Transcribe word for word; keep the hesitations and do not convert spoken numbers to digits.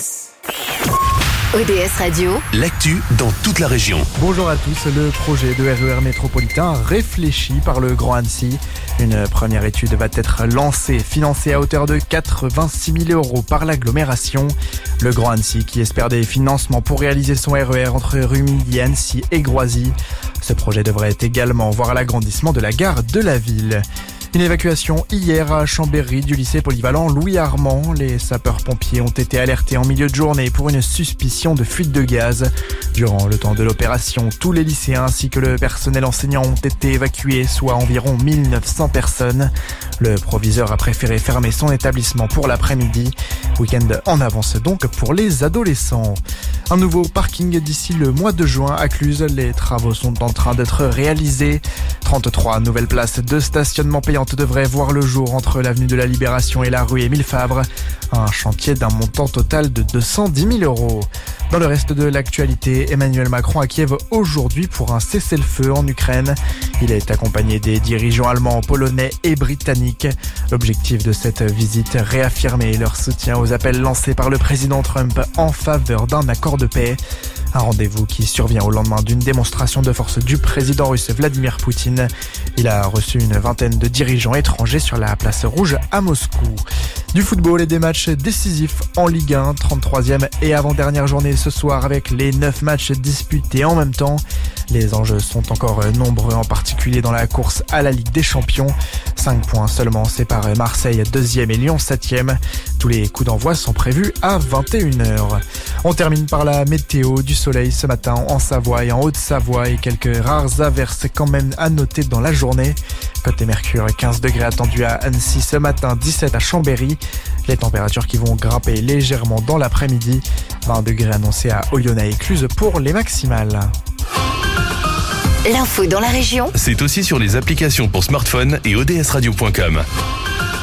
S. O D S Radio, l'actu dans toute la région. Bonjour à tous, le projet de R E R métropolitain réfléchi par le Grand Annecy. Une première étude va être lancée, financée à hauteur de quatre-vingt-six mille euros par l'agglomération. Le Grand Annecy qui espère des financements pour réaliser son R E R entre Rumilly, Annecy et Groisy. Ce projet devrait également voir l'agrandissement de la gare de la ville. Une évacuation hier à Chambéry du lycée polyvalent Louis Armand. Les sapeurs-pompiers ont été alertés en milieu de journée pour une suspicion de fuite de gaz. Durant le temps de l'opération, tous les lycéens ainsi que le personnel enseignant ont été évacués, soit environ mille neuf cents personnes. Le proviseur a préféré fermer son établissement pour l'après-midi. Week-end en avance donc pour les adolescents. Un nouveau parking d'ici le mois de juin à Cluses. Les travaux sont en train d'être réalisés. trente-trois nouvelles places de stationnement payantes devraient voir le jour entre l'avenue de la Libération et la rue Émile Favre. Un chantier d'un montant total de deux cent dix mille euros. Dans le reste de l'actualité, Emmanuel Macron à Kiev aujourd'hui pour un cessez-le-feu en Ukraine. Il est accompagné des dirigeants allemands, polonais et britanniques. L'objectif de cette visite, réaffirmer leur soutien aux appels lancés par le président Trump en faveur d'un accord de paix. Un rendez-vous qui survient au lendemain d'une démonstration de force du président russe Vladimir Poutine. Il a reçu une vingtaine de dirigeants étrangers sur la place rouge à Moscou. Du football et des matchs décisifs en Ligue un, trente-troisième et avant-dernière journée ce soir avec les neuf matchs disputés en même temps. Les enjeux sont encore nombreux, en particulier dans la course à la Ligue des Champions. cinq points seulement séparent Marseille deuxième et Lyon septième. Tous les coups d'envoi sont prévus à vingt et une heures. On termine par la météo. Du soleil ce matin en Savoie et en Haute-Savoie et quelques rares averses quand même à noter dans la journée. Côté Mercure, quinze degrés attendus à Annecy ce matin, dix-sept à Chambéry. Les températures qui vont grimper légèrement dans l'après-midi. vingt degrés annoncés à Oyonnax et Cluses pour les maximales. l'info dans la région, C'est aussi sur les applications pour smartphone et O D S radio point com.